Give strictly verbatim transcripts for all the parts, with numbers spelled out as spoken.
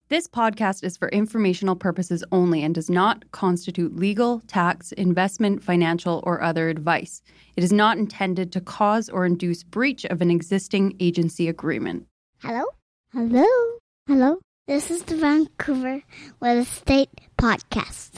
This podcast is for informational purposes only and does not constitute legal, tax, investment, financial, or other advice. It is not intended to cause or induce breach of an existing agency agreement. Hello? Hello? Hello? This is the Vancouver Real Estate Podcast.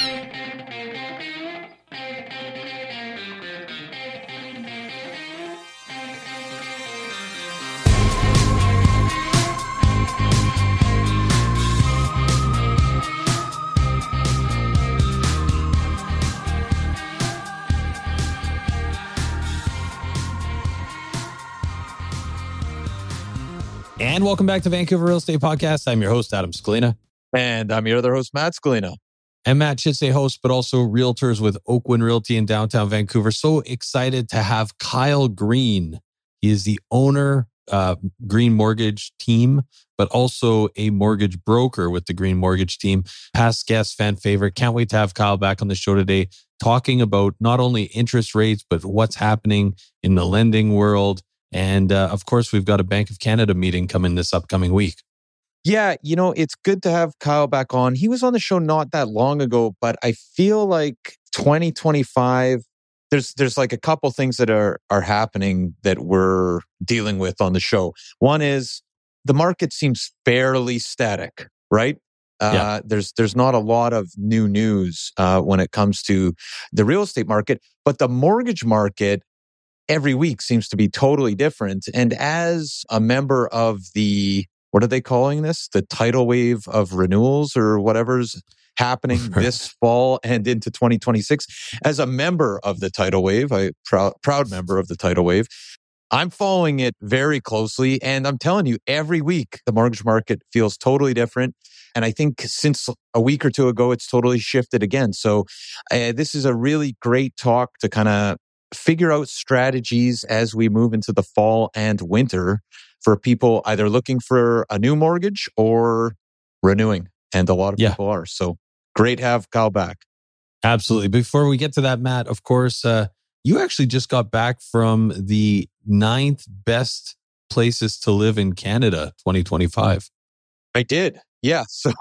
And welcome back to Vancouver Real Estate Podcast. I'm your host, Adam Scalina. And I'm your other host, Matt Scalina. And Matt should say host, but also realtors with Oakwyn Realty in downtown Vancouver. So excited to have Kyle Green. He is the owner, uh, Green Mortgage team, but also a mortgage broker with the Green Mortgage team. Past guest, fan favorite. Can't wait to have Kyle back on the show today, talking about not only interest rates, but what's happening in the lending world. And uh, of course, we've got a Bank of Canada meeting coming this upcoming week. Yeah, you know, it's good to have Kyle back on. He was on the show not that long ago, but I feel like twenty twenty-five, there's there's like a couple things that are are happening that we're dealing with on the show. One is the market seems fairly static, right? Uh, Yeah. There's there's not a lot of new news uh, when it comes to the real estate market, but the mortgage market every week seems to be totally different. And as a member of the, what are they calling this? The tidal wave of renewals or whatever's happening this fall and into twenty twenty-six. As a member of the tidal wave, a proud, proud member of the tidal wave, I'm following it very closely. And I'm telling you, every week, the mortgage market feels totally different. And I think since a week or two ago, it's totally shifted again. So uh, this is a really great talk to kind of figure out strategies as we move into the fall and winter for people either looking for a new mortgage or renewing. And a lot of Yeah. people are. So great to have Kyle back. Absolutely. Before we get to that, Matt, of course, uh, you actually just got back from the ninth best places to live in Canada, twenty twenty-five. I did. Yeah. So,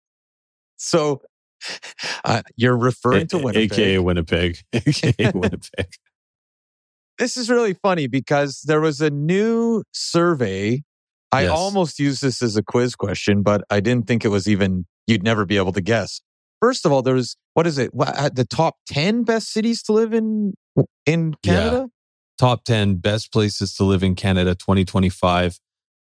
so uh, you're referring to Winnipeg. A K A Winnipeg. A K A Winnipeg. This is really funny because there was a new survey. I Yes. almost used this as a quiz question, but I didn't think it was even, you'd never be able to guess. First of all, there's, what is it? What, uh, the top ten best cities to live in in Canada? Top ten best places to live in Canada twenty twenty-five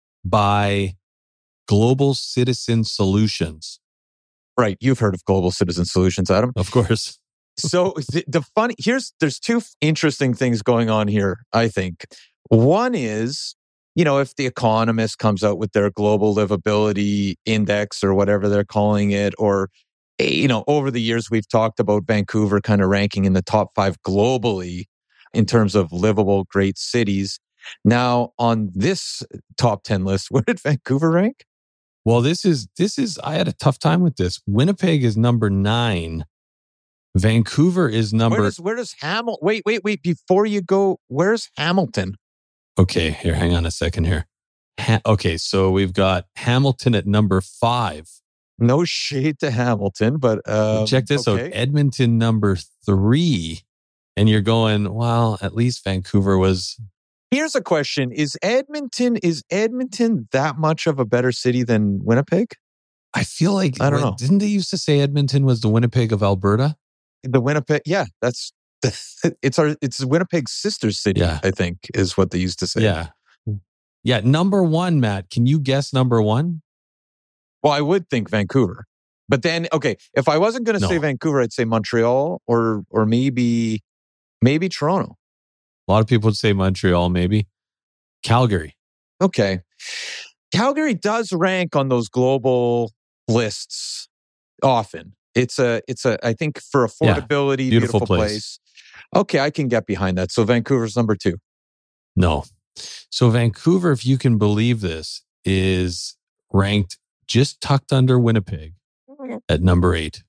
by Global Citizen Solutions. Right. You've heard of Global Citizen Solutions, Adam. Of course. So the, the funny, here's, there's two interesting things going on here, I think. One is, you know, if The Economist comes out with their global livability index or whatever they're calling it, or, you know, over the years, we've talked about Vancouver kind of ranking in the top five globally in terms of livable, great cities. Now, on this top ten list, where did Vancouver rank? Well, this is, this is, I had a tough time with this. Winnipeg is number nine. Vancouver is number... Where does, where does Hamilton... Wait, wait, wait. Before you go, where's Hamilton? Okay, here, hang on a second here. Ha- okay, so we've got Hamilton at number five. No shade to Hamilton, but... Um, Check this okay. out. Edmonton number three. And you're going, well, at least Vancouver was... Here's a question. Is Edmonton, is Edmonton that much of a better city than Winnipeg? I feel like... I don't what- know. Didn't they used to say Edmonton was the Winnipeg of Alberta? The Winnipeg, yeah, that's... It's our, it's Winnipeg's sister city, Yeah. I think, is what they used to say. Yeah. Yeah, number one, Matt. Can you guess number one? Well, I would think Vancouver. But then, okay, if I wasn't going to No. say Vancouver, I'd say Montreal or or maybe maybe Toronto. A lot of people would say Montreal, maybe. Calgary. Okay. Calgary does rank on those global lists often. It's a, it's a, I think for Yeah, affordability, beautiful beautiful, place. place. Okay, I can get behind that. So Vancouver's number two. No. So Vancouver, if you can believe this, is ranked just tucked under Winnipeg at number eight.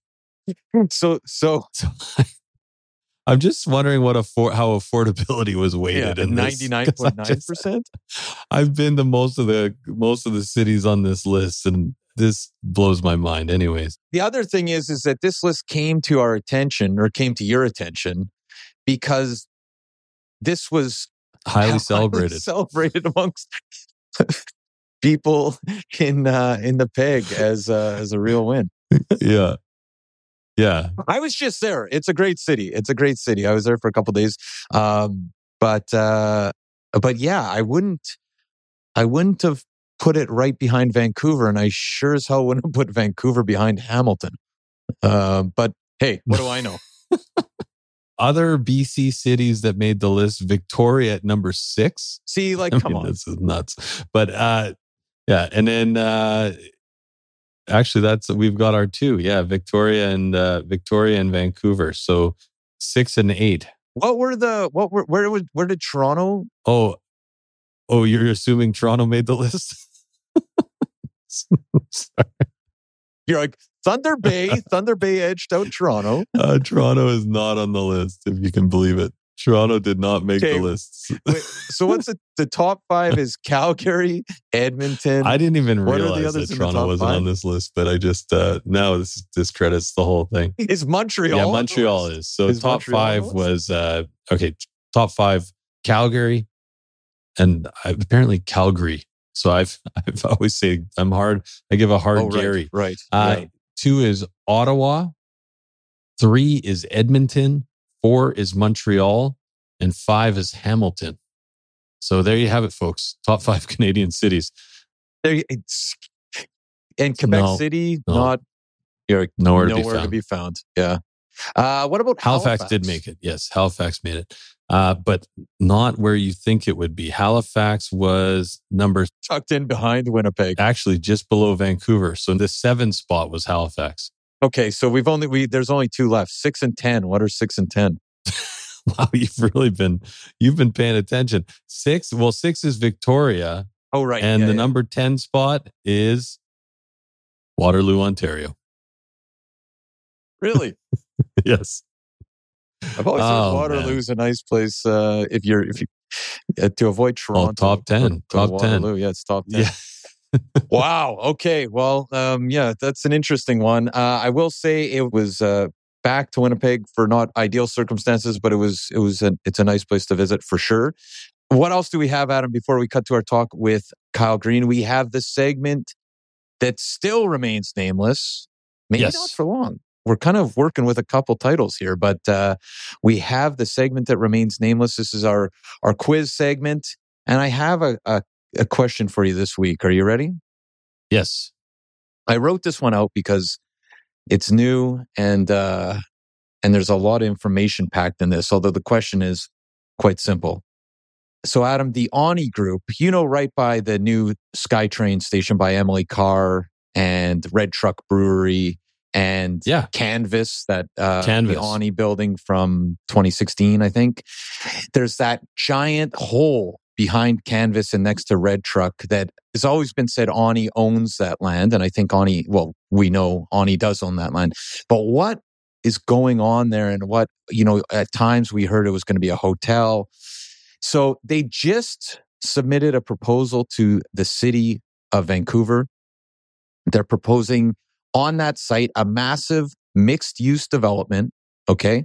So, so So I'm just wondering what affor- how affordability was weighted yeah, in this. ninety-nine 'Cause I point nine just- percent. I've been to most of the most of the cities on this list, and this blows my mind. Anyways, The other thing is, is that this list came to our attention or came to your attention because this was highly celebrated. celebrated amongst people in uh, in the peg as uh, as a real win. Yeah. Yeah. I was just there. It's a great city. It's a great city. I was there for a couple of days. Um, but uh, but yeah, I wouldn't I wouldn't have put it right behind Vancouver, and I sure as hell wouldn't have put Vancouver behind Hamilton. Uh, but hey, what do I know? Other B C cities that made the list, Victoria at number six. See, like, I come mean, on. this is nuts. But uh, yeah, and then uh, actually, that's we've got our two. Yeah, Victoria and uh, Victoria and Vancouver. So six and eight. What were the what were where was where did Toronto? Oh, oh, you're assuming Toronto made the list? Sorry. You're like Thunder Bay. Thunder Bay edged out Toronto. Uh, Toronto is not on the list, if you can believe it. Toronto did not make Okay. the list. Wait, so what's the, the top five is Calgary, Edmonton. I didn't even What are the realize others that in the Toronto top wasn't five? on this list, but I just uh now this discredits the whole thing. Is Montreal? Yeah, on the Montreal list? is. So Is top Montreal on the five list? was uh okay, top five Calgary and I, apparently Calgary. So I've I've always say I'm hard. I give a hard Oh, right, Gary. right. Uh, yeah. Two is Ottawa. Three is Edmonton. Four is Montreal. And five is Hamilton. So there you have it, folks. Top five Canadian cities. There, it's, and Quebec No, City, no. not you're Nowhere to nowhere be to found. be found. Yeah. Uh, what about Halifax, Halifax? did make it. Yes, Halifax made it. Uh, but not where you think it would be. Halifax was number Tucked in behind Winnipeg. actually just below Vancouver. So the seventh spot was Halifax. Okay, so we've only we there's only two left. Six and ten. What are six and ten? Wow, you've really been you've been paying attention. Six, well, six is Victoria, Oh, right. and yeah, the yeah. number ten spot is Waterloo, Ontario. Really? Yes. I've always Oh, heard Waterloo's a nice place uh, if you're if you uh, to avoid Toronto. top ten, Go to- go to top ten. Waterloo. Yeah, it's top ten. Yeah. Wow. Okay. Well, um, yeah, that's an interesting one. Uh, I will say it was uh, back to Winnipeg for not ideal circumstances, but it was it was a, it's a nice place to visit for sure. What else do we have, Adam? Before we cut to our talk with Kyle Green, we have the segment that still remains nameless. Maybe Yes. not for long. We're kind of working with a couple titles here, but uh, we have the segment that remains nameless. This is our our quiz segment, and I have a, a a question for you this week. Are you ready? Yes. I wrote this one out because it's new and uh, and there's a lot of information packed in this. Although the question is quite simple. So, Adam, the Ani Group, you know, right by the new SkyTrain station by Emily Carr and Red Truck Brewery and Yeah. Canvas, that uh, Canvas. the Ani building from twenty sixteen, I think. There's that giant hole behind Canvas and next to Red Truck that has always been said Ani owns that land. And I think Ani, well, we know Ani does own that land. But what is going on there and what, you know, at times we heard it was going to be a hotel. So they just submitted a proposal to the city of Vancouver. They're proposing on that site a massive mixed use development. Okay.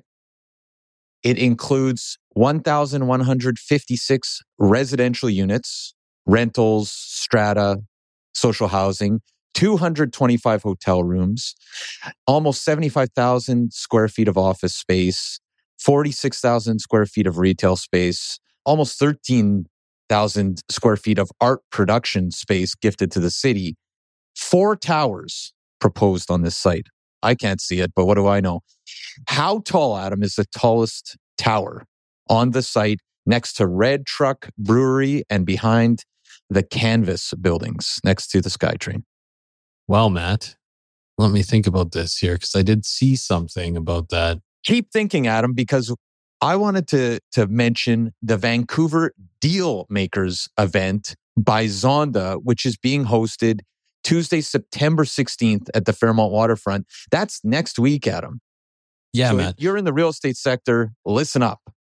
It includes one thousand one hundred fifty-six residential units, rentals, strata, social housing, two hundred twenty-five hotel rooms, almost seventy-five thousand square feet of office space, forty-six thousand square feet of retail space, almost thirteen thousand square feet of art production space gifted to the city. Four towers proposed on this site. I can't see it, but what do I know? How tall, Adam, is the tallest tower on the site next to Red Truck Brewery and behind the Canvas buildings next to the SkyTrain? Well, Matt, let me think about this here because I did see something about that. Keep thinking, Adam, because I wanted to, to mention the Vancouver Deal Makers event by Zonda, which is being hosted Tuesday, September sixteenth at the Fairmont Waterfront. That's next week, Adam. Yeah, So Matt. if you're in the real estate sector, listen up.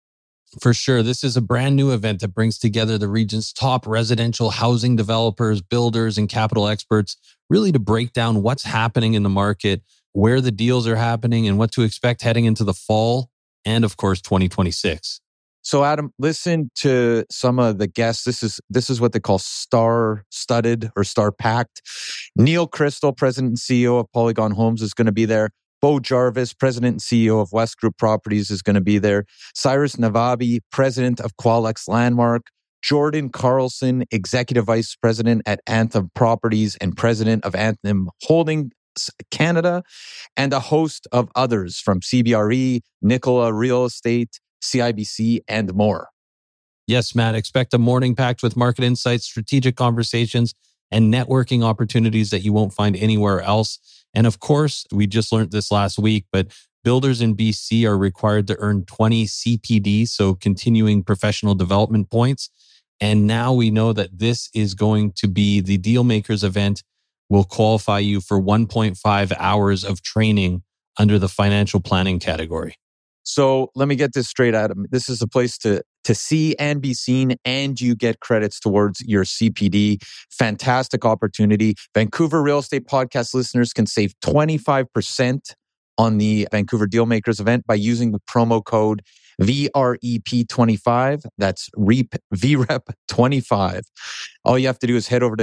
For sure. This is a brand new event that brings together the region's top residential housing developers, builders, and capital experts, really to break down what's happening in the market, where the deals are happening, and what to expect heading into the fall and, of course, twenty twenty-six. So, Adam, listen to some of the guests. This is this is what they call star-studded or star-packed. Neil Crystal, President and C E O of Polygon Homes, is going to be there. Bo Jarvis, President and C E O of West Group Properties, is going to be there. Cyrus Navabi, President of Qualex Landmark. Jordan Carlson, Executive Vice President at Anthem Properties and President of Anthem Holdings Canada. And a host of others from C B R E, Nicola Real Estate, C I B C, and more. Yes, Matt, expect a morning packed with market insights, strategic conversations, and networking opportunities that you won't find anywhere else. And of course, we just learned this last week, but builders in B C are required to earn twenty C P D, so continuing professional development points. And now we know that this is going to be the Dealmakers event will qualify you for one point five hours of training under the financial planning category. So let me get this straight, Adam. This is a place to, to see and be seen, and you get credits towards your C P D. Fantastic opportunity. Vancouver Real Estate Podcast listeners can save twenty-five percent on the Vancouver Dealmakers event by using the promo code V R E P twenty-five. That's V R E P twenty-five. All you have to do is head over to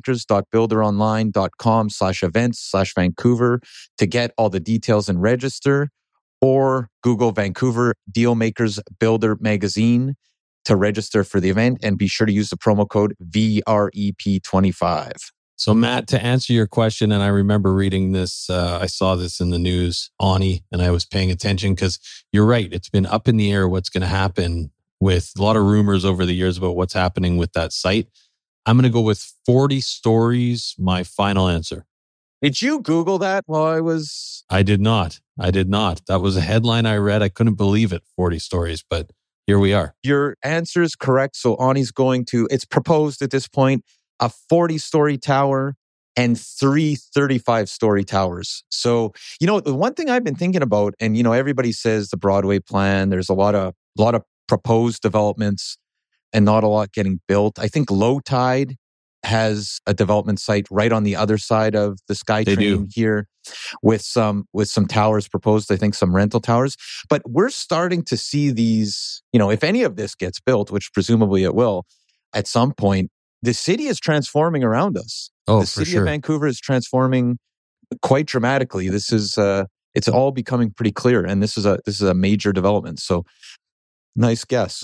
dealmakers.builderonline.com slash events slash Vancouver to get all the details and register. Or Google Vancouver Dealmakers Builder Magazine to register for the event, and be sure to use the promo code V R E P twenty-five. So Matt, to answer your question, and I remember reading this, uh, I saw this in the news, Ani, and I was paying attention because you're right. It's been up in the air what's going to happen with a lot of rumors over the years about what's happening with that site. I'm going to go with forty stories, my final answer. Did you Google that while I was... I did not. I did not. That was a headline I read. I couldn't believe it, forty stories, but here we are. Your answer is correct. So Ani's going to, it's proposed at this point, a forty-story tower and three thirty-five-story towers. So, you know, the one thing I've been thinking about, and, you know, everybody says the Broadway plan, there's a lot of, a lot of proposed developments and not a lot getting built. I think Low Tide has a development site right on the other side of the SkyTrain here with some with some towers proposed, I think some rental towers. But we're starting to see these, you know, if any of this gets built, which presumably it will, at some point, the city is transforming around us. Oh, the for city sure. of Vancouver is transforming quite dramatically. This is uh it's all becoming pretty clear, and this is a this is a major development. So nice guess.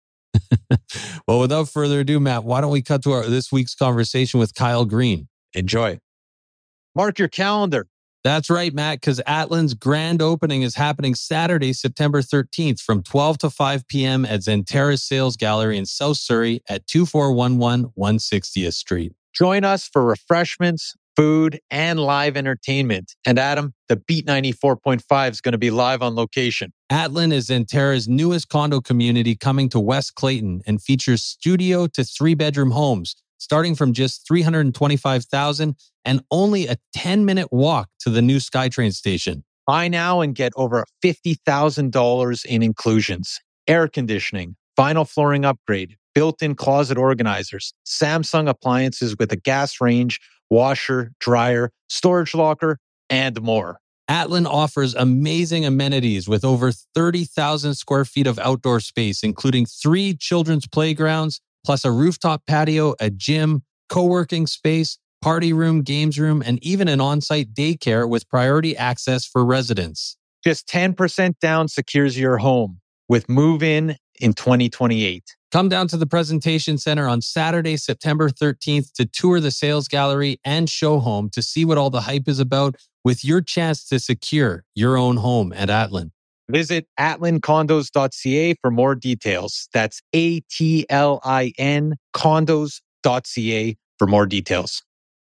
Well, without further ado, Matt, why don't we cut to our this week's conversation with Kyle Green? Enjoy. Mark your calendar. That's right, Matt, because Atlin's grand opening is happening Saturday, September thirteenth from twelve to five p.m. at Zentera's Sales Gallery in South Surrey at two four one one one sixtieth Street. Join us for refreshments, food, and live entertainment. And Adam, the Beat ninety-four point five is going to be live on location. Atlin is Zentera's newest condo community coming to West Clayton and features studio to three-bedroom homes starting from just three hundred twenty-five thousand dollars and only a ten-minute walk to the new SkyTrain station. Buy now and get over fifty thousand dollars in inclusions. Air conditioning, vinyl flooring upgrade, built-in closet organizers, Samsung appliances with a gas range, washer, dryer, storage locker, and more. Atlin offers amazing amenities with over thirty thousand square feet of outdoor space, including three children's playgrounds, plus a rooftop patio, a gym, co-working space, party room, games room, and even an on-site daycare with priority access for residents. Just ten percent down secures your home with move-in in twenty twenty-eight. Come down to the presentation center on Saturday, September thirteenth to tour the sales gallery and show home to see what all the hype is about with your chance to secure your own home at Atlin. Visit atlin condos dot c a for more details. That's A T L I N condos dot c a for more details.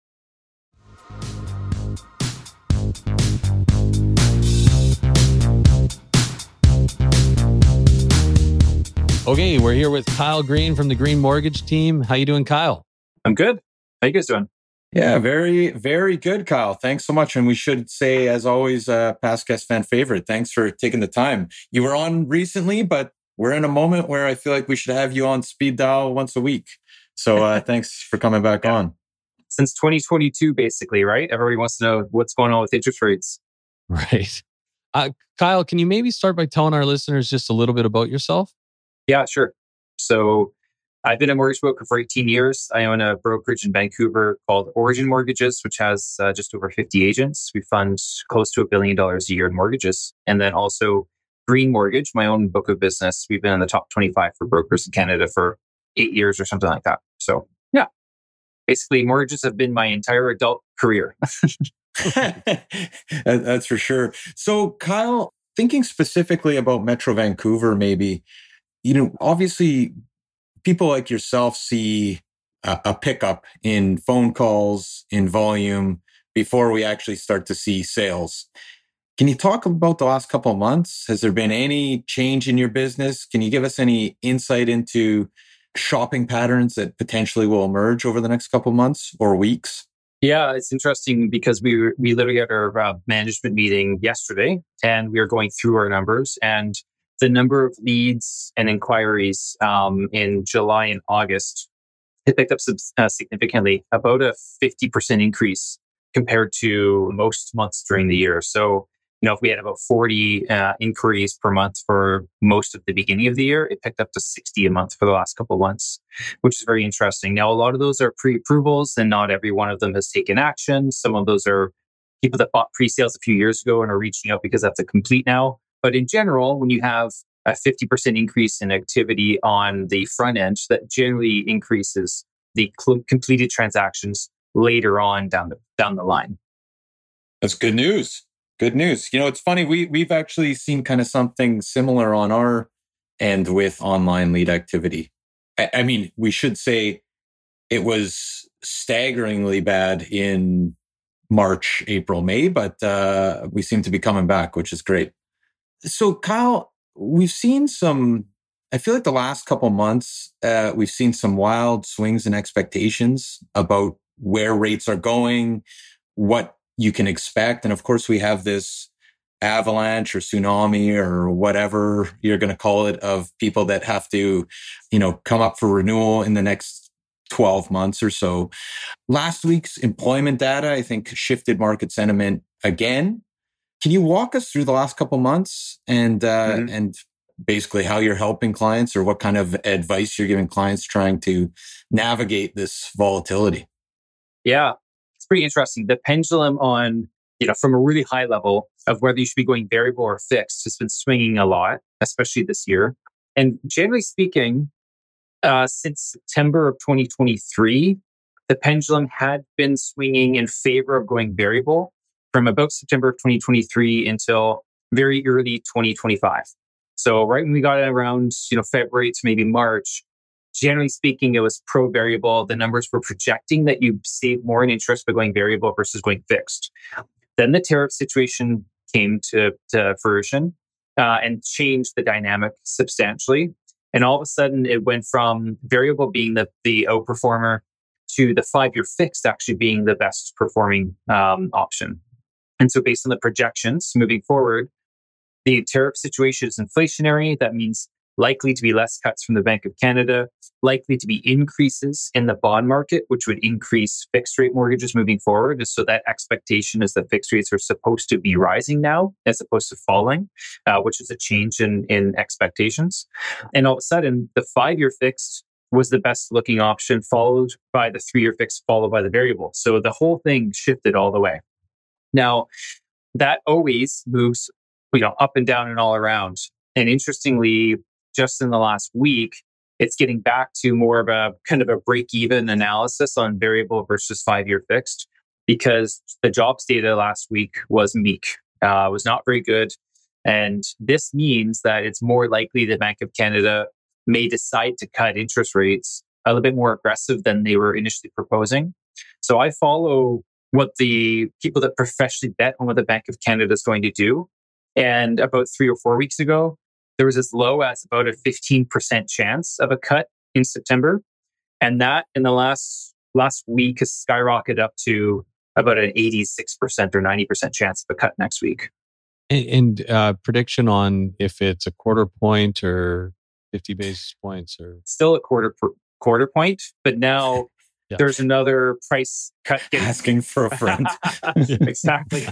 Okay, we're here with Kyle Green from the Green Mortgage team. How you doing, Kyle? I'm good. How you guys doing? Yeah, very, very good, Kyle. Thanks so much. And we should say, as always, uh, past guest fan favorite, thanks for taking the time. You were on recently, but we're in a moment where I feel like we should have you on speed dial once a week. So uh, thanks for coming back yeah. on. Since twenty twenty-two, basically, right? Everybody wants to know what's going on with interest rates. Right. Uh, Kyle, can you maybe start by telling our listeners just a little bit about yourself? Yeah, sure. So I've been a mortgage broker for eighteen years. I own a brokerage in Vancouver called Origin Mortgages, which has uh, just over fifty agents. We fund close to a billion dollars a year in mortgages. And then also Green Mortgage, my own book of business. We've been in the top twenty-five for brokers in Canada for eight years or something like that. So yeah, basically mortgages have been my entire adult career. That's for sure. So Kyle, thinking specifically about Metro Vancouver, maybe, you know, obviously people like yourself see a, a pickup in phone calls, in volume, before we actually start to see sales. Can you talk about the last couple of months? Has there been any change in your business? Can you give us any insight into shopping patterns that potentially will emerge over the next couple of months or weeks? Yeah, it's interesting because we were, we literally had our uh, management meeting yesterday, and we are going through our numbers, and the number of leads and inquiries um, in July and August, it picked up sub- uh, significantly, about a fifty percent increase compared to most months during the year. So, you know, if we had about forty uh, inquiries per month for most of the beginning of the year, it picked up to sixty a month for the last couple of months, which is very interesting. Now, a lot of those are pre-approvals, and not every one of them has taken action. Some of those are people that bought pre-sales a few years ago and are reaching out because that's a complete now. But in general, when you have a fifty percent increase in activity on the front end, that generally increases the cl- completed transactions later on down the down the line. That's good news. Good news. You know, it's funny. We we've actually seen kind of something similar on our end with online lead activity. I, I mean, we should say it was staggeringly bad in March, April, May, but uh, we seem to be coming back, which is great. So, Kyle, we've seen some. I feel like the last couple months, uh, we've seen some wild swings in expectations about where rates are going, what you can expect. And of course, we have this avalanche or tsunami or whatever you're going to call it of people that have to, you know, come up for renewal in the next twelve months or so. Last week's employment data, I think, shifted market sentiment again. Can you walk us through the last couple months and uh, mm-hmm. and basically how you're helping clients, or what kind of advice you're giving clients trying to navigate this volatility? Yeah, it's pretty interesting. The pendulum on, you know, from a really high level of whether you should be going variable or fixed has been swinging a lot, especially this year. And generally speaking, uh, since September of twenty twenty-three, the pendulum had been swinging in favor of going variable from about September of twenty twenty-three until very early twenty twenty-five. So right when we got around, you know, February to maybe March, generally speaking, it was pro-variable. The numbers were projecting that you save more in interest by going variable versus going fixed. Then the tariff situation came to, to fruition uh, and changed the dynamic substantially. And all of a sudden, it went from variable being the, the outperformer to the five-year fixed actually being the best performing um, option. And so based on the projections moving forward, the tariff situation is inflationary. That means likely to be less cuts from the Bank of Canada, likely to be increases in the bond market, which would increase fixed rate mortgages moving forward. So that expectation is that fixed rates are supposed to be rising now as opposed to falling, uh, which is a change in, in expectations. And all of a sudden, the five-year fixed was the best looking option, followed by the three-year fixed, followed by the variable. So the whole thing shifted all the way. Now, that always moves, you know, up and down and all around. And interestingly, just in the last week, it's getting back to more of a kind of a break-even analysis on variable versus five-year fixed, because the jobs data last week was meek, uh, was not very good. And this means that it's more likely the Bank of Canada may decide to cut interest rates a little bit more aggressive than they were initially proposing. So I follow what the people that professionally bet on what the Bank of Canada is going to do. And about three or four weeks ago, there was as low as about a fifteen percent chance of a cut in September. And that in the last last week has skyrocketed up to about an eighty-six percent or ninety percent chance of a cut next week. And, and uh, prediction on if it's a quarter point or fifty basis points or still a quarter per, quarter point, but now yeah. there's another price cut. Getting... Asking for a friend. Exactly.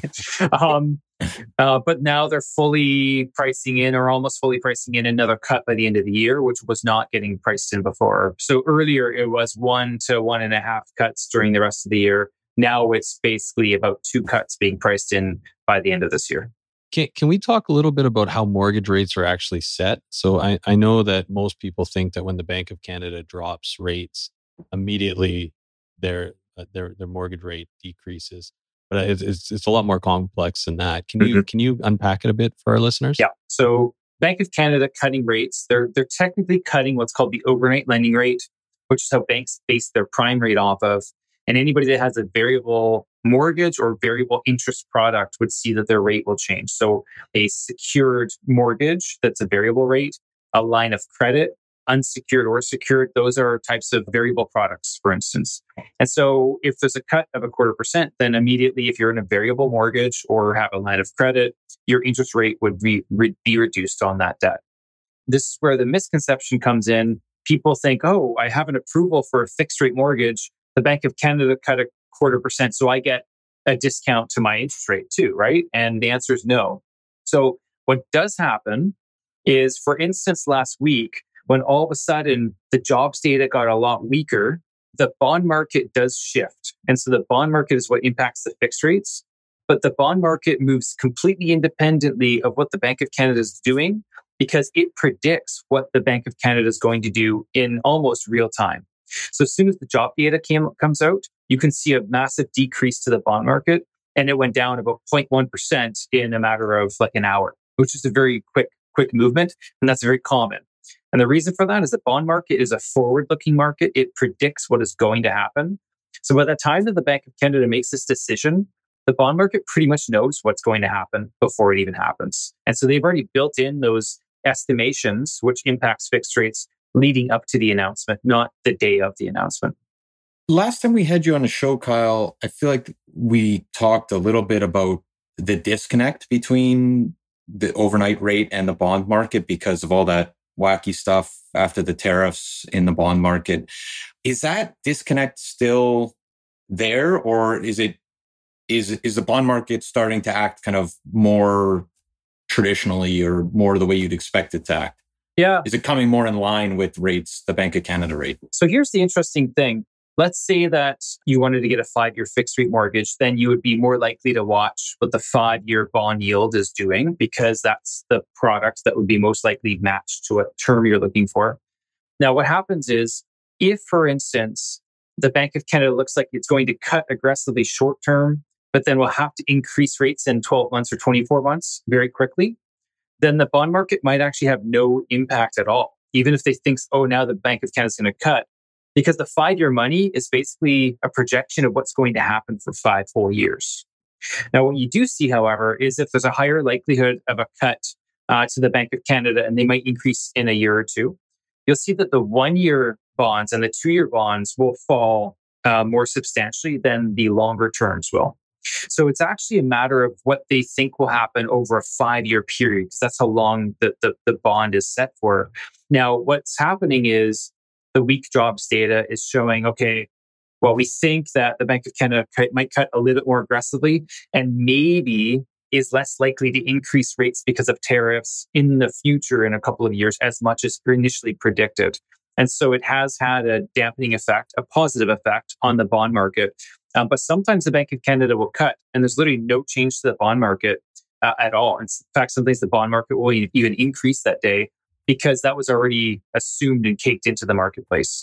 um, uh, but now they're fully pricing in or almost fully pricing in another cut by the end of the year, which was not getting priced in before. So earlier it was one to one and a half cuts during the rest of the year. Now it's basically about two cuts being priced in by the end of this year. Can, can we talk a little bit about how mortgage rates are actually set? So I, I know that most people think that when the Bank of Canada drops rates, immediately their uh, their their mortgage rate decreases. But it's, it's it's a lot more complex than that. Can you mm-hmm. can you unpack it a bit for our listeners? Yeah. So Bank of Canada cutting rates, they're they're technically cutting what's called the overnight lending rate, which is how banks base their prime rate off of. And anybody that has a variable mortgage or variable interest product would see that their rate will change. So a secured mortgage, that's a variable rate, a line of credit, unsecured or secured, those are types of variable products, for instance. And so if there's a cut of a quarter percent, then immediately if you're in a variable mortgage or have a line of credit, your interest rate would be, re- be reduced on that debt. This is where the misconception comes in. People think, oh, I have an approval for a fixed rate mortgage. The Bank of Canada cut a quarter percent, so I get a discount to my interest rate too, right? And the answer is no. So what does happen is, for instance, last week, when all of a sudden the jobs data got a lot weaker, the bond market does shift. And so the bond market is what impacts the fixed rates. But the bond market moves completely independently of what the Bank of Canada is doing, because it predicts what the Bank of Canada is going to do in almost real time. So as soon as the job data came, comes out, you can see a massive decrease to the bond market. And it went down about zero point one percent in a matter of like an hour, which is a very quick, quick movement. And that's very common. And the reason for that is the bond market is a forward-looking market. It predicts what is going to happen. So by the time that the Bank of Canada makes this decision, the bond market pretty much knows what's going to happen before it even happens. And so they've already built in those estimations, which impacts fixed rates leading up to the announcement, not the day of the announcement. Last time we had you on the show, Kyle, I feel like we talked a little bit about the disconnect between the overnight rate and the bond market because of all that wacky stuff after the tariffs in the bond market. Is that disconnect still there, or is it is is the bond market starting to act kind of more traditionally or more the way you'd expect it to act? Yeah. Is it coming more in line with rates, the Bank of Canada rate? So here's the interesting thing. Let's say that you wanted to get a five-year fixed rate mortgage, then you would be more likely to watch what the five-year bond yield is doing, because that's the product that would be most likely matched to what term you're looking for. Now, what happens is, if, for instance, the Bank of Canada looks like it's going to cut aggressively short-term, but then will have to increase rates in twelve months or twenty-four months very quickly, then the bond market might actually have no impact at all, even if they think, oh, now the Bank of Canada is going to cut. Because the five-year money is basically a projection of what's going to happen for five whole years. Now, what you do see, however, is if there's a higher likelihood of a cut uh, to the Bank of Canada, and they might increase in a year or two, you'll see that the one-year bonds and the two-year bonds will fall uh, more substantially than the longer terms will. So it's actually a matter of what they think will happen over a five-year period, because that's how long the, the, the bond is set for. Now, what's happening is the weak jobs data is showing, okay, well, we think that the Bank of Canada might cut a little bit more aggressively and maybe is less likely to increase rates because of tariffs in the future in a couple of years as much as initially predicted. And so it has had a dampening effect, a positive effect on the bond market. Um, but sometimes the Bank of Canada will cut and there's literally no change to the bond market uh, at all. In fact, sometimes the bond market will even increase that day, because that was already assumed and caked into the marketplace.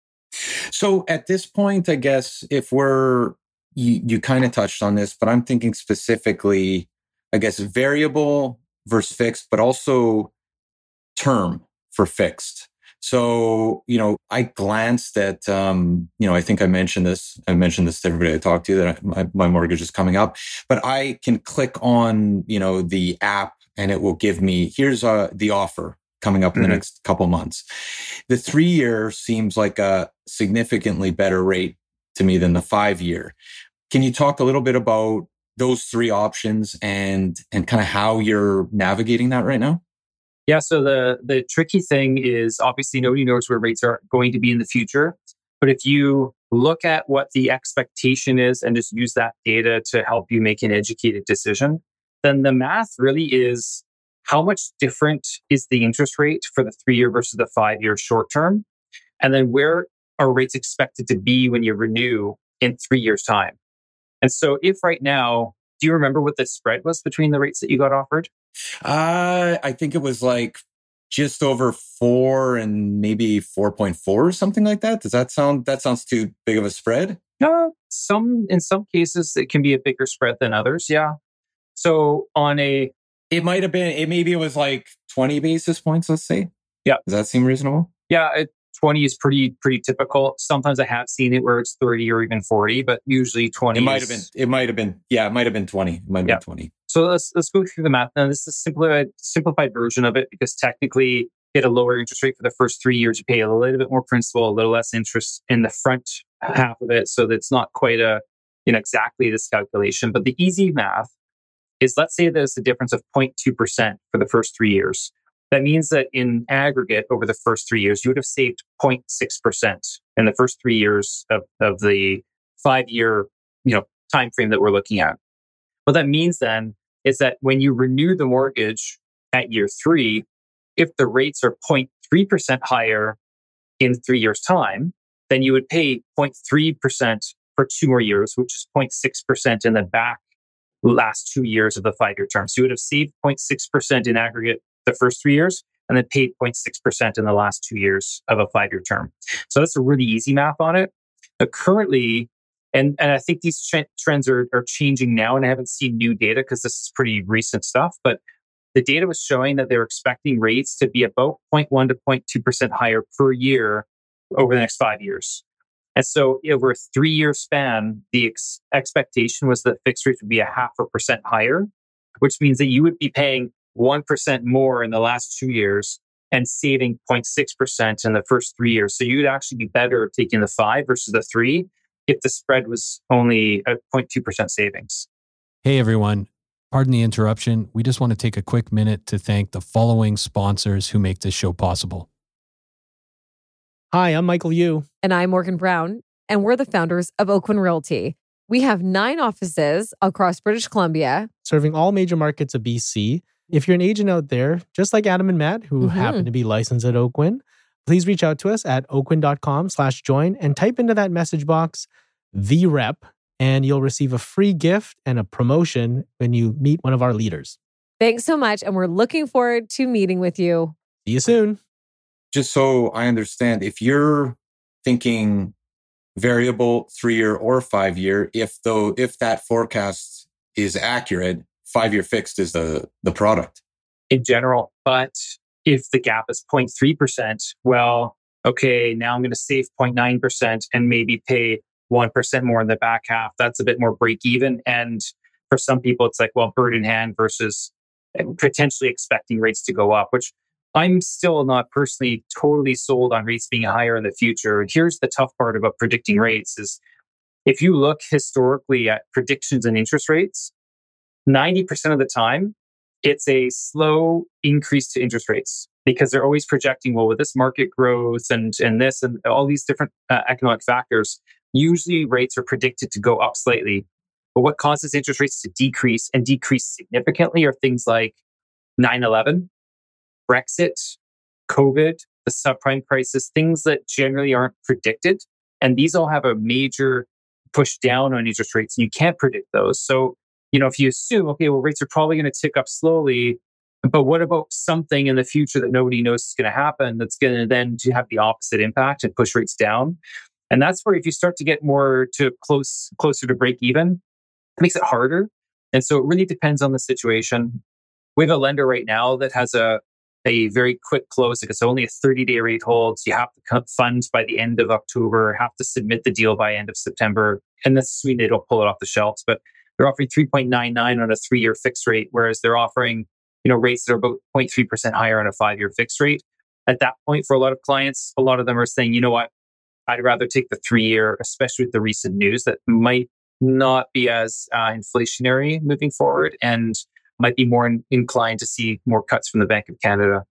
So at this point, I guess if we're, you, you kind of touched on this, but I'm thinking specifically, I guess, variable versus fixed, but also term for fixed. So, you know, I glanced at, um, you know, I think I mentioned this, I mentioned this to everybody I talked to, that my, my mortgage is coming up, but I can click on, you know, the app and it will give me, here's uh, the offer coming up in mm-hmm. the next couple months. The three year seems like a significantly better rate to me than the five year. Can you talk a little bit about those three options and, and kind of how you're navigating that right now? Yeah, so the the tricky thing is obviously nobody knows where rates are going to be in the future. But if you look at what the expectation is and just use that data to help you make an educated decision, then the math really is how much different is the interest rate for the three-year versus the five-year short term? And then where are rates expected to be when you renew in three years' time? And so if right now, do you remember what the spread was between the rates that you got offered? Uh, I think it was like just over four and maybe four point four or something like that. Does that sound, that sounds too big of a spread? No, some, in some cases, it can be a bigger spread than others. Yeah. So on a, It might have been, it maybe it was like twenty basis points, let's say. Yeah. Does that seem reasonable? yeah, it, twenty is pretty, pretty typical. Sometimes I have seen it where it's thirty or even forty, but usually twenty It might is, have been, it might have been, yeah, it might have been twenty. It might have Yeah. been twenty. So let's let's go through the math now. This is a simplified simplified version of it because technically you get a lower interest rate for the first three years. You pay a little bit more principal, a little less interest in the front half of it. So that's not quite a you know exactly this calculation. But the easy math is, let's say there's a difference of zero point two percent for the first three years. That means that in aggregate over the first three years, you would have saved zero point six percent in the first three years of, of the five-year you know time frame that we're looking at. What that means then is that when you renew the mortgage at year three, if the rates are zero point three percent higher in three years' time, then you would pay zero point three percent for two more years, which is zero point six percent in the back last two years of the five-year term. So you would have saved zero point six percent in aggregate the first three years and then paid zero point six percent in the last two years of a five-year term. So that's a really easy math on it. But currently, And and I think these ch- trends are, are changing now, and I haven't seen new data because this is pretty recent stuff. But the data was showing that they were expecting rates to be about zero point one to zero point two percent higher per year over the next five years. And so over a three-year span, the ex- expectation was that fixed rates would be a half a percent higher, which means that you would be paying one percent more in the last two years and saving zero point six percent in the first three years. So you'd actually be better taking the five versus the three if the spread was only a zero point two percent savings. Hey, everyone. Pardon the interruption. We just want to take a quick minute to thank the following sponsors who make this show possible. Hi, I'm Michael Yu. And I'm Morgan Brown, and we're the founders of Oakwyn Realty. We have nine offices across British Columbia, Serving all major markets of B C. If you're an agent out there, just like Adam and Matt, who Mhm. happen to be licensed at Oakwyn, please reach out to us at oakwyn.com slash join and type into that message box, the rep, and you'll receive a free gift and a promotion when you meet one of our leaders. Thanks so much, and we're looking forward to meeting with you. See you soon. Just so I understand, if you're thinking variable, three-year or five-year, if though if that forecast is accurate, five-year fixed is the the product. In general, but if the gap is zero point three percent, well, okay, now I'm going to save zero point nine percent and maybe pay one percent more in the back half. That's a bit more break even. And for some people, it's like, well, bird in hand versus potentially expecting rates to go up, which I'm still not personally totally sold on rates being higher in the future. Here's the tough part about predicting rates is if you look historically at predictions and interest rates, ninety percent of the time, it's a slow increase to interest rates because they're always projecting, well, with this market growth and, and this and all these different uh, economic factors, usually rates are predicted to go up slightly. But what causes interest rates to decrease and decrease significantly are things like nine eleven, Brexit, COVID, the subprime crisis, things that generally aren't predicted. And these all have a major push down on interest rates, and you can't predict those. So, you know, if you assume, okay, well, rates are probably going to tick up slowly, but what about something in the future that nobody knows is going to happen that's going to then to have the opposite impact and push rates down? And that's where if you start to get more to close, closer to break even, it makes it harder. And so it really depends on the situation. We have a lender right now that has a a very quick close. Like it's only a thirty-day rate hold. So you have to cut funds by the end of October, have to submit the deal by end of September. And that's sweet, they don't pull it off the shelves. But they're offering three point nine nine on a three-year fixed rate, whereas they're offering, you know, rates that are about zero point three percent higher on a five-year fixed rate. At that point, for a lot of clients, a lot of them are saying, you know what, I'd rather take the three-year, especially with the recent news that might not be as uh, inflationary moving forward and might be more in- inclined to see more cuts from the Bank of Canada.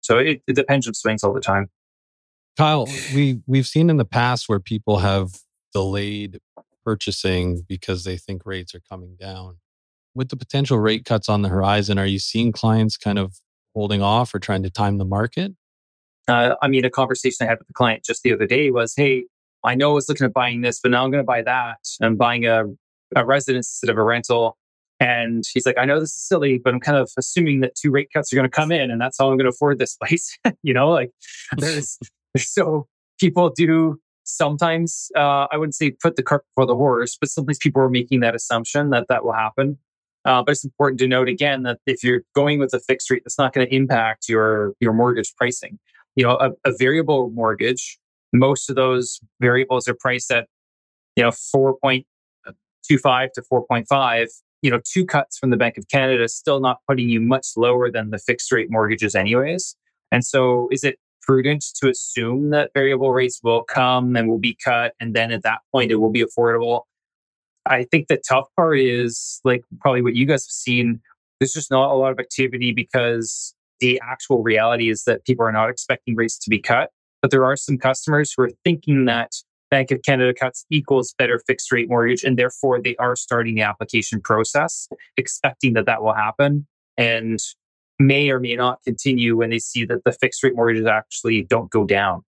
So it, it the pendulum swings all the time. Kyle, we we've seen in the past where people have delayed purchasing because they think rates are coming down. With the potential rate cuts on the horizon, are you seeing clients kind of holding off or trying to time the market? Uh, I mean, a conversation I had with the client just the other day was, hey, I know I was looking at buying this, but now I'm going to buy that. I'm buying a, a residence instead of a rental. And he's like, I know this is silly, but I'm kind of assuming that two rate cuts are going to come in and that's how I'm going to afford this place. you know, like there's, so people do sometimes, uh, I wouldn't say put the cart before the horse, but sometimes people are making that assumption that that will happen. Uh, but it's important to note again that if you're going with a fixed rate, that's not going to impact your, your mortgage pricing. You know, a, a variable mortgage, most of those variables are priced at, you know, four point two five to four point five. You know, two cuts from the Bank of Canada is still not putting you much lower than the fixed rate mortgages anyways. And so is it prudent to assume that variable rates will come and will be cut, and then at that point it will be affordable? I think the tough part is like probably what you guys have seen. There's just not a lot of activity because the actual reality is that people are not expecting rates to be cut. But there are some customers who are thinking that Bank of Canada cuts equals better fixed rate mortgage, and therefore they are starting the application process, expecting that that will happen, and may or may not continue when they see that the fixed rate mortgages actually don't go down.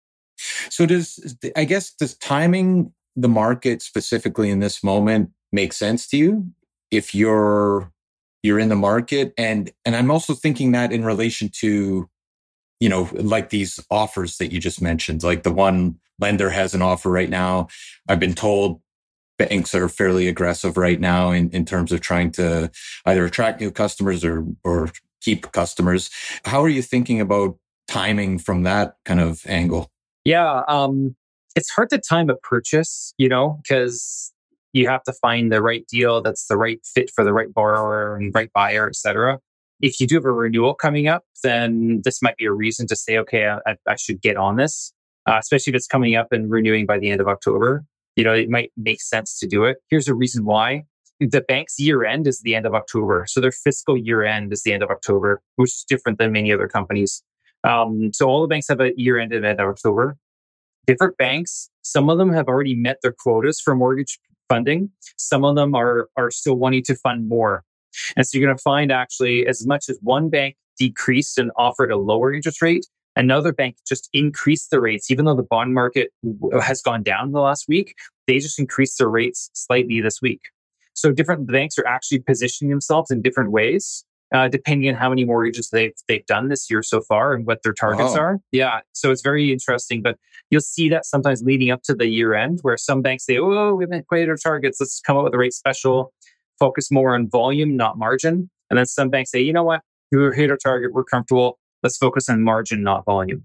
So does, I guess, does timing the market specifically in this moment make sense to you if you're you're in the market? And and I'm also thinking that in relation to, you know, like these offers that you just mentioned, like the one lender has an offer right now. I've been told banks are fairly aggressive right now in, in terms of trying to either attract new customers or or keep customers. How are you thinking about timing from that kind of angle? Yeah, um, it's hard to time a purchase, you know, because you have to find the right deal that's the right fit for the right borrower and right buyer, et cetera. If you do have a renewal coming up, then this might be a reason to say, okay, I, I should get on this, uh, especially if it's coming up and renewing by the end of October. You know, it might make sense to do it. Here's a reason why. The bank's year end is the end of October. So their fiscal year end is the end of October, which is different than many other companies. Um, so all the banks have a year end at the end of October. Different banks, some of them have already met their quotas for mortgage funding. Some of them are, are still wanting to fund more. And so you're going to find actually as much as one bank decreased and offered a lower interest rate, another bank just increased the rates. Even though the bond market has gone down in the last week, they just increased their rates slightly this week. So different banks are actually positioning themselves in different ways, uh, depending on how many mortgages they've they've done this year so far and what their targets Wow. are. Yeah, so it's very interesting. But you'll see that sometimes leading up to the year end, where some banks say, "Oh, we haven't quite hit our targets. Let's come up with a rate special, focus more on volume, not margin." And then some banks say, "You know what? We hit our target. We're comfortable. Let's focus on margin, not volume."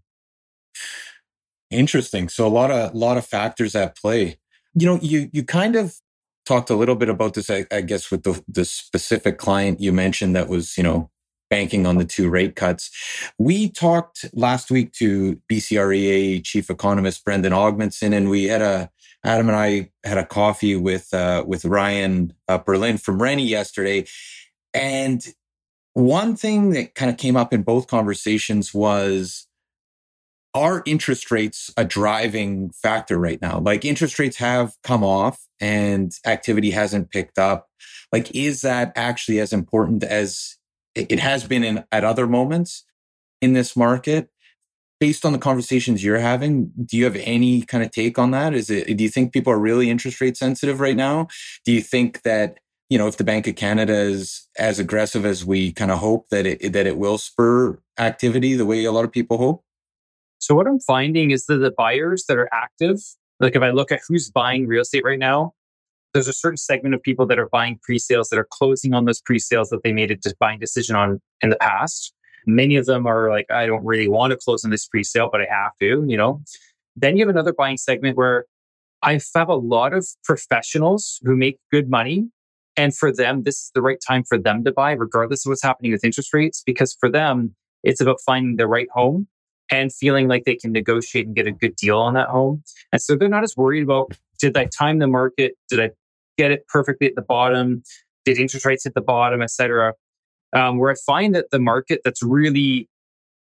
Interesting. So a lot of lot of factors at play. You know, you you kind of talked a little bit about this, I, I guess, with the, the specific client you mentioned that was, you know, banking on the two rate cuts. We talked last week to B C R E A chief economist Brendan Augmentson, and we had a Adam and I had a coffee with uh, with Ryan uh, Berlin from Rennie yesterday, and one thing that kind of came up in both conversations was, are interest rates a driving factor right now? Like interest rates have come off and activity hasn't picked up. Like, is that actually as important as it has been in at other moments in this market? Based on the conversations you're having, do you have any kind of take on that? Is it, do you think people are really interest rate sensitive right now? Do you think that, you know, if the Bank of Canada is as aggressive as we kind of hope that it, that it will spur activity the way a lot of people hope? So what I'm finding is that the buyers that are active, like if I look at who's buying real estate right now, there's a certain segment of people that are buying pre-sales that are closing on those pre-sales that they made a buying decision on in the past. Many of them are like, I don't really want to close on this pre-sale, but I have to, you know. Then you have another buying segment where I have a lot of professionals who make good money. And for them, this is the right time for them to buy, regardless of what's happening with interest rates, because for them, it's about finding the right home and feeling like they can negotiate and get a good deal on that home. And so they're not as worried about, did I time the market? Did I get it perfectly at the bottom? Did interest rates hit the bottom, et cetera? Um, where I find that the market that's really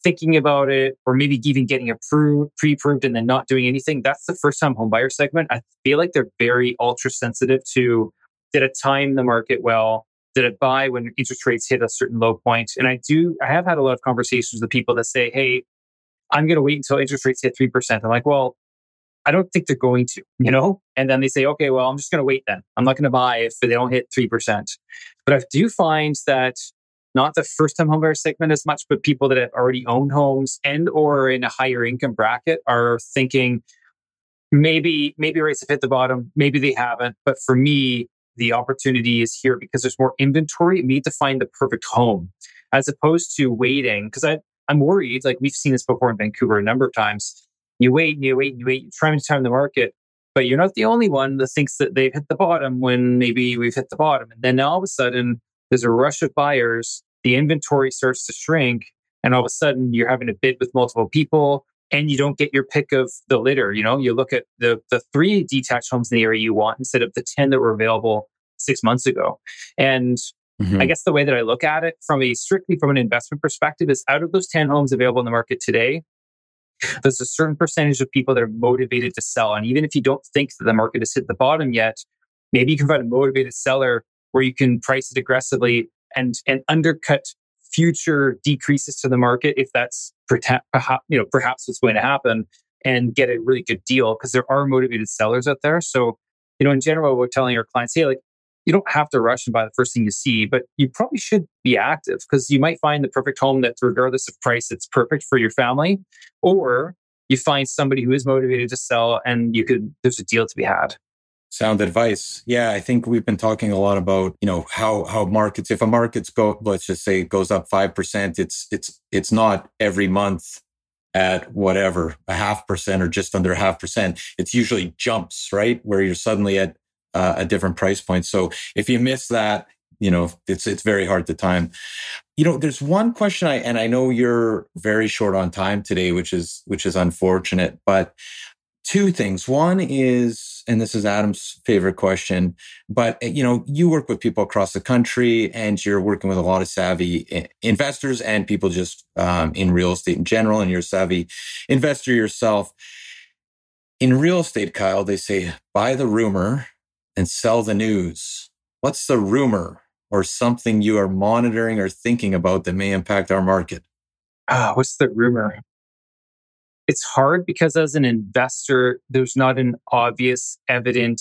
thinking about it, or maybe even getting approved, pre-approved, and then not doing anything. That's the first-time homebuyer segment. I feel like they're very ultra-sensitive to, did it time the market well? Did it buy when interest rates hit a certain low point? And I do, I have had a lot of conversations with people that say, hey, I'm going to wait until interest rates hit three percent. I'm like, well, I don't think they're going to, you know? And then they say, okay, well, I'm just going to wait then. I'm not going to buy if they don't hit three percent. But I do find that not the first-time homebuyer segment as much, but people that have already owned homes and or in a higher income bracket are thinking, maybe, maybe rates have hit the bottom, maybe they haven't. But for me, the opportunity is here because there's more inventory. You need to find the perfect home as opposed to waiting. Because I, I'm worried, like we've seen this before in Vancouver a number of times. You wait and you wait and you wait, you're trying to time the market, but you're not the only one that thinks that they've hit the bottom when maybe we've hit the bottom. And then all of a sudden, there's a rush of buyers, the inventory starts to shrink, and all of a sudden you're having to bid with multiple people and you don't get your pick of the litter. You know, you look at the, the three detached homes in the area you want instead of the ten that were available six months ago. And mm-hmm. I guess the way that I look at it from a strictly from an investment perspective is out of those ten homes available in the market today, there's a certain percentage of people that are motivated to sell. And even if you don't think that the market has hit the bottom yet, maybe you can find a motivated seller where you can price it aggressively and, and undercut future decreases to the market if that's perhaps, you know, perhaps what's going to happen, and get a really good deal because there are motivated sellers out there. So, you know, in general, we're telling our clients, hey, like, you don't have to rush and buy the first thing you see, but you probably should be active because you might find the perfect home that, regardless of price, it's perfect for your family, or you find somebody who is motivated to sell and you could, there's a deal to be had. Sound advice. Yeah, I think we've been talking a lot about, you know, how how markets, if a market's go, let's just say it goes up five percent, it's it's it's not every month at whatever, a half percent or just under a half percent. It's usually jumps, right? Where you're suddenly at uh, a different price point. So if you miss that, you know, it's it's very hard to time. You know, there's one question I, and I know you're very short on time today, which is which is unfortunate, but two things. One is, and this is Adam's favorite question, but you know, you work with people across the country and you're working with a lot of savvy investors and people just um, in real estate in general, and you're a savvy investor yourself. In real estate, Kyle, they say, buy the rumor and sell the news. What's the rumor or something you are monitoring or thinking about that may impact our market? Ah, what's the rumor? It's hard because as an investor, there's not an obvious, evident,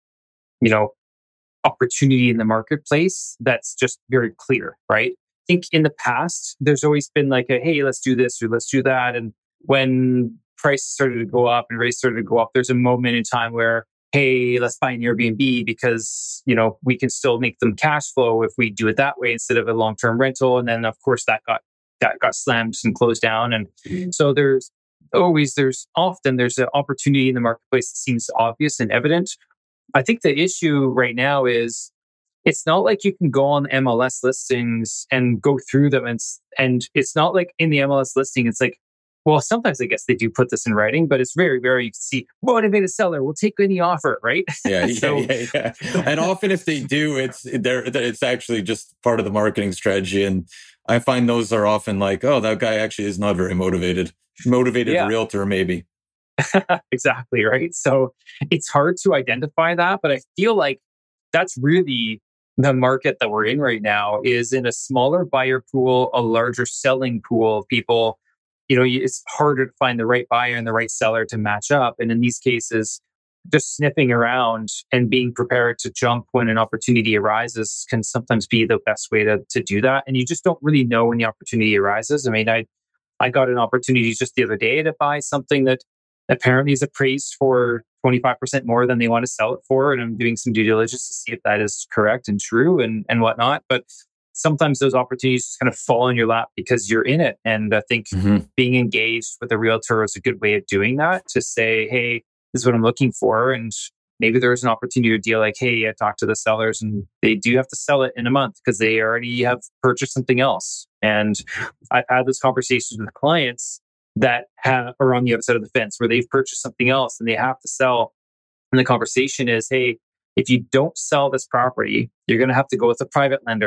you know, opportunity in the marketplace that's just very clear, right? I think in the past, there's always been like a, hey, let's do this or let's do that. And when prices started to go up and rates started to go up, there's a moment in time where, hey, let's buy an Airbnb because, you know, we can still make them cash flow if we do it that way instead of a long-term rental. And then of course that got, that got slammed and closed down. And mm-hmm. so there's, Always, there's often there's an opportunity in the marketplace that seems obvious and evident. I think the issue right now is it's not like you can go on M L S listings and go through them, and and it's not like in the M L S listing it's like, well, sometimes I guess they do put this in writing, but it's very, very, you see, motivated seller will take any offer, right? Yeah, yeah, so, yeah, yeah. And often if they do, it's there. It's actually just part of the marketing strategy, and I find those are often like, oh, that guy actually is not very motivated. Motivated yeah. realtor, maybe. Exactly, right? So it's hard to identify that, but I feel like that's really the market that we're in right now, is in a smaller buyer pool, a larger selling pool of people. You know, it's harder to find the right buyer and the right seller to match up. And in these cases, just sniffing around and being prepared to jump when an opportunity arises can sometimes be the best way to, to do that. And you just don't really know when the opportunity arises. I mean, I I got an opportunity just the other day to buy something that apparently is appraised for twenty-five percent more than they want to sell it for. And I'm doing some due diligence to see if that is correct and true and, and whatnot. But sometimes those opportunities just kind of fall in your lap because you're in it. And I think mm-hmm. being engaged with a realtor is a good way of doing that, to say, hey, this is what I'm looking for. And maybe there's an opportunity to deal like, hey, I talked to the sellers and they do have to sell it in a month because they already have purchased something else. And I've had those conversations with clients that have, are on the other side of the fence where they've purchased something else and they have to sell. And the conversation is, hey, if you don't sell this property, you're going to have to go with a private lender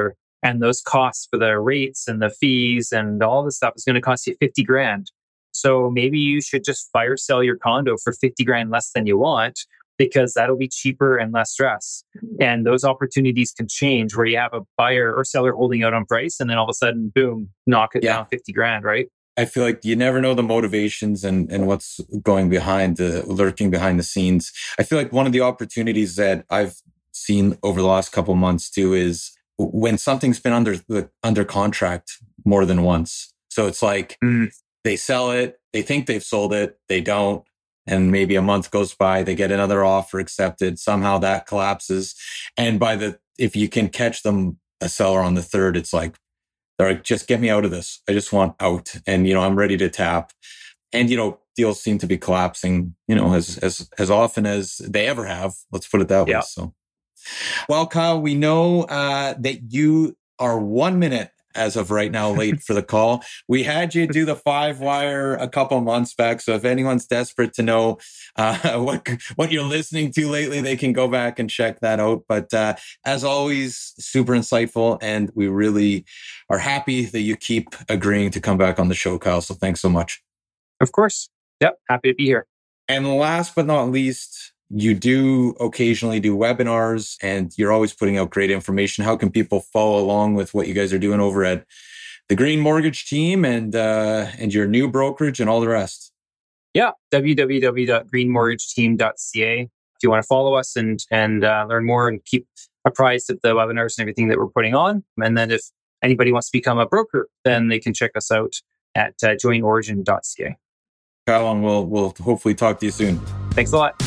And those costs for the rates and the fees and all this stuff is going to cost you fifty grand. So maybe you should just fire sell your condo for fifty grand less than you want, because that'll be cheaper and less stress. And those opportunities can change where you have a buyer or seller holding out on price and then all of a sudden, boom, knock it yeah. down fifty grand, right? I feel like you never know the motivations and, and what's going behind the lurking behind the scenes. I feel like one of the opportunities that I've seen over the last couple of months too is when something's been under under contract more than once. So it's like mm. they sell it, they think they've sold it, they don't. And maybe a month goes by, they get another offer accepted. Somehow that collapses. And by the, if you can catch them, a seller on the third, it's like, they're like, just get me out of this. I just want out. And, you know, I'm ready to tap. And, you know, deals seem to be collapsing, you know, as, as, as often as they ever have. Let's put it that yeah. way. So, well, Kyle, we know uh, that you are one minute as of right now late for the call. We had you do the five wire a couple months back. So if anyone's desperate to know uh, what what you're listening to lately, they can go back and check that out. But uh, as always, super insightful. And we really are happy that you keep agreeing to come back on the show, Kyle. So thanks so much. Of course. Yep. Happy to be here. And last but not least, you do occasionally do webinars and you're always putting out great information. How can people follow along with what you guys are doing over at the Green Mortgage Team and uh, and your new brokerage and all the rest? Yeah, w w w dot green mortgage team dot c a. If you want to follow us and and uh, learn more and keep apprised of the webinars and everything that we're putting on. And then if anybody wants to become a broker, then they can check us out at uh, join origin dot c a. Kyle, and we'll, we'll hopefully talk to you soon. Thanks a lot.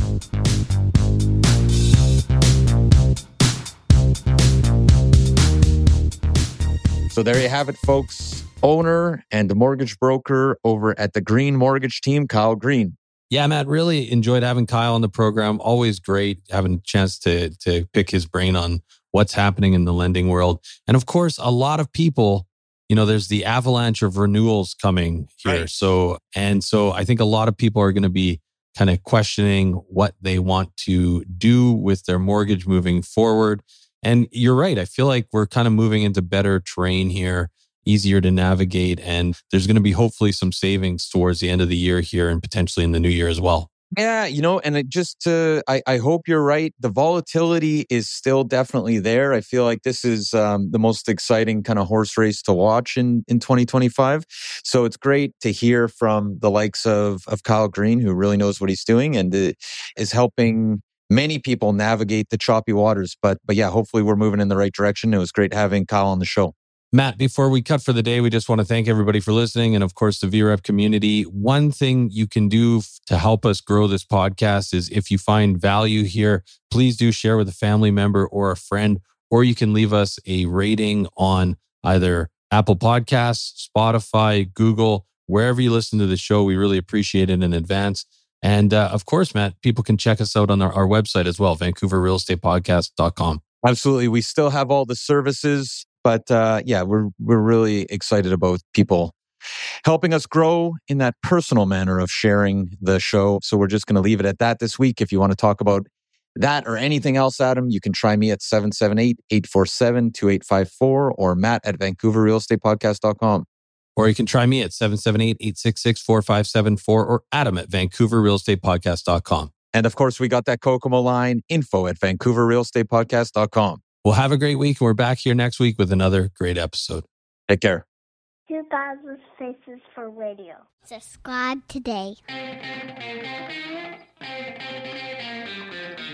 So there you have it, folks. Owner and mortgage broker over at the Green Mortgage Team, Kyle Green. Yeah, Matt, really enjoyed having Kyle on the program. Always great having a chance to, to pick his brain on what's happening in the lending world. And of course, a lot of people, you know, there's the avalanche of renewals coming here. Right. So, and so I think a lot of people are going to be kind of questioning what they want to do with their mortgage moving forward. And you're right. I feel like we're kind of moving into better terrain here, easier to navigate. And there's going to be hopefully some savings towards the end of the year here and potentially in the new year as well. Yeah, you know, and it just, uh, I, I hope you're right. The volatility is still definitely there. I feel like this is um, the most exciting kind of horse race to watch in, in twenty twenty-five. So it's great to hear from the likes of, of Kyle Green, who really knows what he's doing and uh, is helping many people navigate the choppy waters. But, but yeah, hopefully we're moving in the right direction. It was great having Kyle on the show. Matt, before we cut for the day, we just want to thank everybody for listening and, of course, the V REP community. One thing you can do to help us grow this podcast is if you find value here, please do share with a family member or a friend, or you can leave us a rating on either Apple Podcasts, Spotify, Google, wherever you listen to the show. We really appreciate it in advance. And uh, of course, Matt, people can check us out on our, our website as well, vancouver real estate podcast dot com. Absolutely. We still have all the services. But uh, yeah, we're we're really excited about people helping us grow in that personal manner of sharing the show. So we're just going to leave it at that this week. If you want to talk about that or anything else, Adam, you can try me at seven seven eight, eight four seven, two eight five four or Matt at vancouver real estate podcast dot com. Or you can try me at seven seven eight, eight six six, four five seven four or Adam at vancouver real estate podcast dot com. And of course, we got that Kokomo line, info at vancouver real estate podcast dot com. Well, have a great week. We're back here next week with another great episode. Take care. two thousand Faces for Radio. Subscribe today.